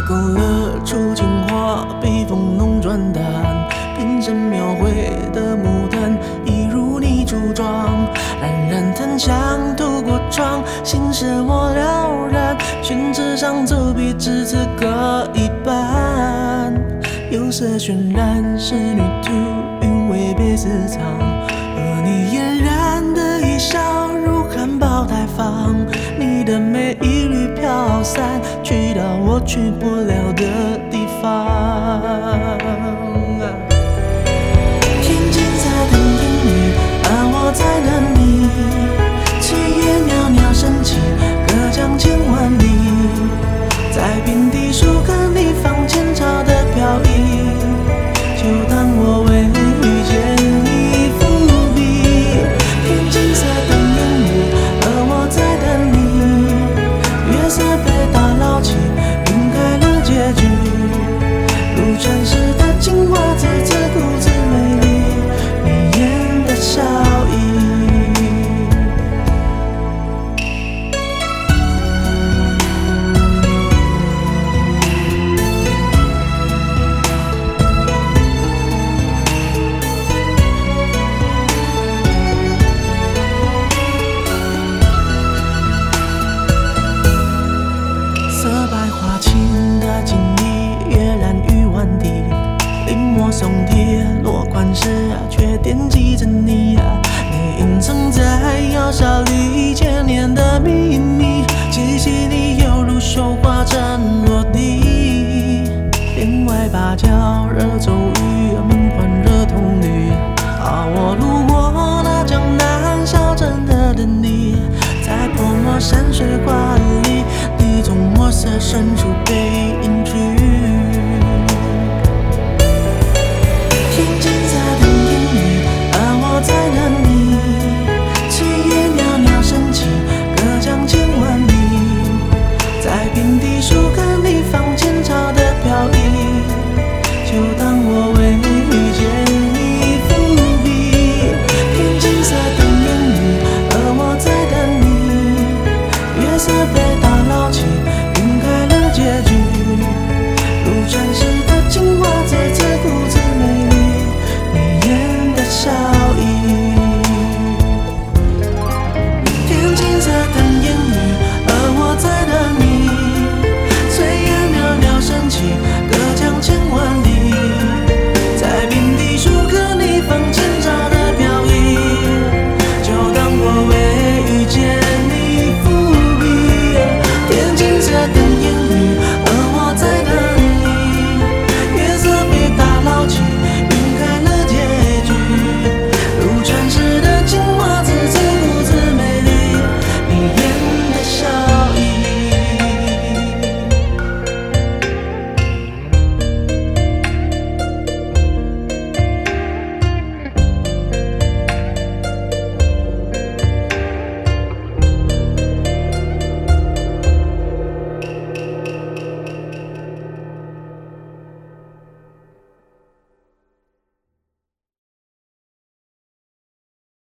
勾勒出情话，笔锋浓转淡，平生描绘的牡丹，一如你初妆。冉冉檀香透过窗，心事我了然。宣纸上走笔至此各一半，釉色渲染仕女图，韵味别私藏。而你嫣然的一笑，如含苞待放。你的美一缕飘散，去到我去不了的地方。